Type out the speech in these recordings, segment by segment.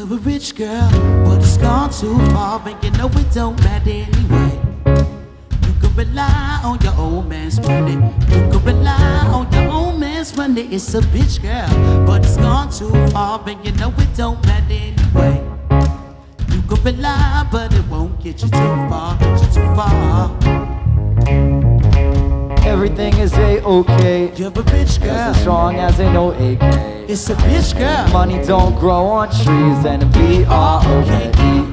You're a rich girl, but it's gone too far, and you know it don't matter anyway. You can rely on your old man's money. You can rely on your old man's money. It's a bitch girl, but it's gone too far, and you know it don't matter anyway. You can rely, but it won't get you too far, get you too far. Everything is A-okay. You're a rich girl, as strong as an AK. It's a bitch girl. Money don't grow on trees, and B-R-O-K-E.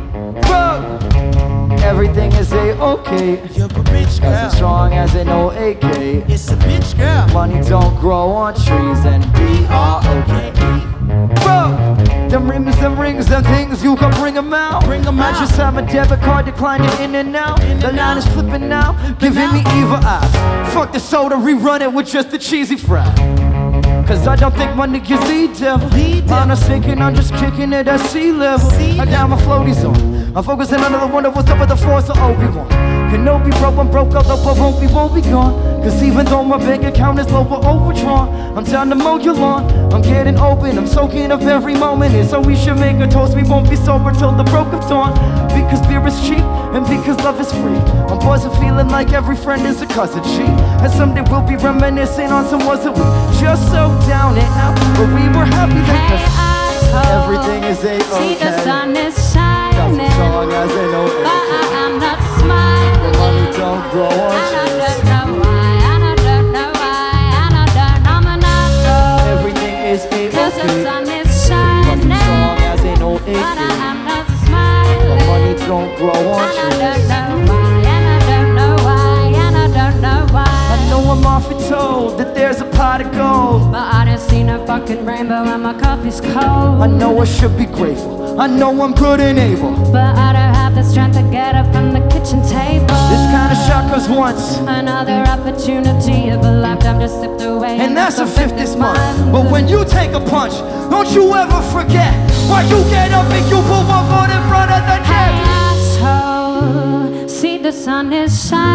Everything is A-okay. You're a rich girl, as strong as an O-A-K. It's a bitch girl. Money don't grow on trees, and B-R-O-K-E. Them rims, them rings, them things, you can bring them out. Bring them out. I just have my debit card declining in and out. The line is flipping now, giving me evil eyes. Fuck the soda, rerun it with just the cheesy fry. Cause I don't think money is the devil. I'm not sinking, I'm just kicking it at sea level. I got my floaties on, I'm focusing on the wonder what's up with the force of Obi-Wan. Kenobi broke, I'm broke, although I won't be gone. Cause even though my bank account is low or overdrawn, I'm down to mow your lawn. I'm getting open, I'm soaking up every moment. And so we should make a toast, we won't be sober till the broke of dawn. Because beer is cheap, and because love is free. I'm buzzing, feeling like every friend is a cousin G. And someday we'll be reminiscing on some was that we just so down and out, but we were happy like this. Everything is A-okay. See the sun is shining, as strong as an O-A-K. but I'm not smiling. Money don't grow on trees. I don't know why, and I don't know why, and I don't know, I'm an asshole. Everything is A-okay. Cause the sun is shining, as strong as an O-A-K. but I'm not smiling. But money don't grow on And I trees. don't know why, and I don't know why, and I don't know why. I know I'm often told that there's a pot of gold, but I didn't see no fucking rainbow and my coffee's cold. I know I should be grateful, I know I'm good and able, but I don't have the strength to get up from the kitchen table. this kind of shot goes once, Another opportunity of a lifetime just slipped away, and that's a fifth this month. But when you take a punch, don't you ever forget why you get up and you put one foot in front of the Hey next. asshole, see the sun is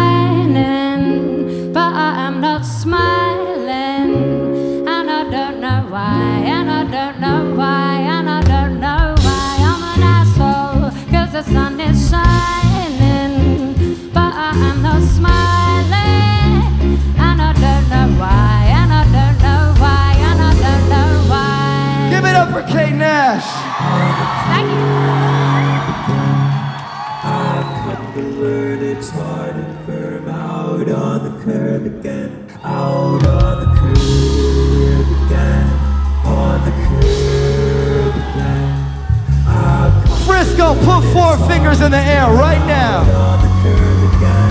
shining, but I am not smiling. And I don't know why, and I don't know why, and I don't know why I'm an asshole. Cause the sun is shining, but I am not smiling. And I don't know why, and I don't know why, and I don't know why. Give it up for Kate Nash. Thank you. I've come to learn it's hard and firm. Out on the curb again. Out on the curb again. On the curb again. I've come Frisco, put 4 fingers in the air right now. on the curb again.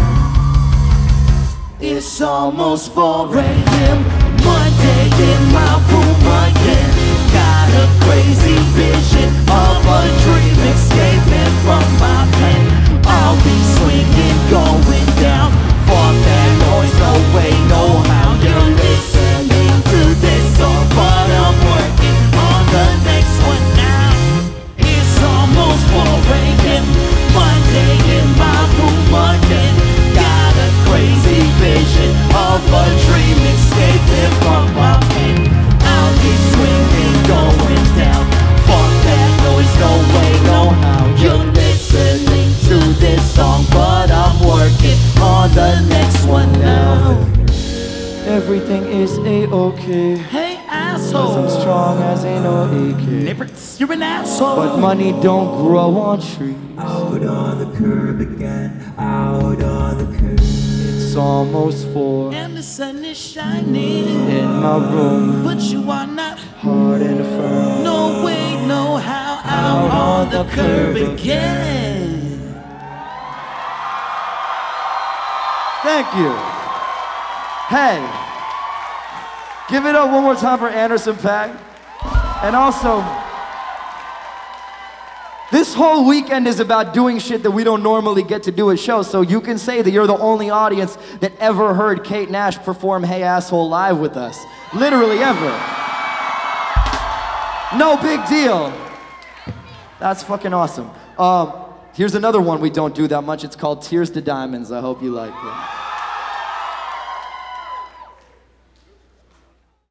It's almost 4 a.m. Monday in my room again. Got a crazy vision of a dream escaping from my pen. I'll be swinging, going down. Fuck that noise, no way, no how. You're listening to this song, but I'm working on the next one now. It's almost 4 a.m. Monday in my room again. Got a crazy vision of a dream escaping from my pen. I'll be swinging, going down. Fuck that noise, no way, no how. You're listening to this song, but I'm working on the next one now. Everything is A-okay. Hey Cause asshole, I'm strong as an O-A-K. you're an asshole. But money don't grow on trees. Out on the curb again. Out on the curb. It's almost 4 And the sun is shining, in my room, but you are not. hard and firm. No way, no how. Out on the curb again. Thank you. Hey, give it up one more time for Anderson .Paak. And also, this whole weekend is about doing shit that we don't normally get to do at shows, so you can say that you're the only audience that ever heard Kate Nash perform Hey Asshole live with us. Literally ever. No big deal. That's fucking awesome. Here's another one we don't do that much. It's called Tears to Diamonds. I hope you like it.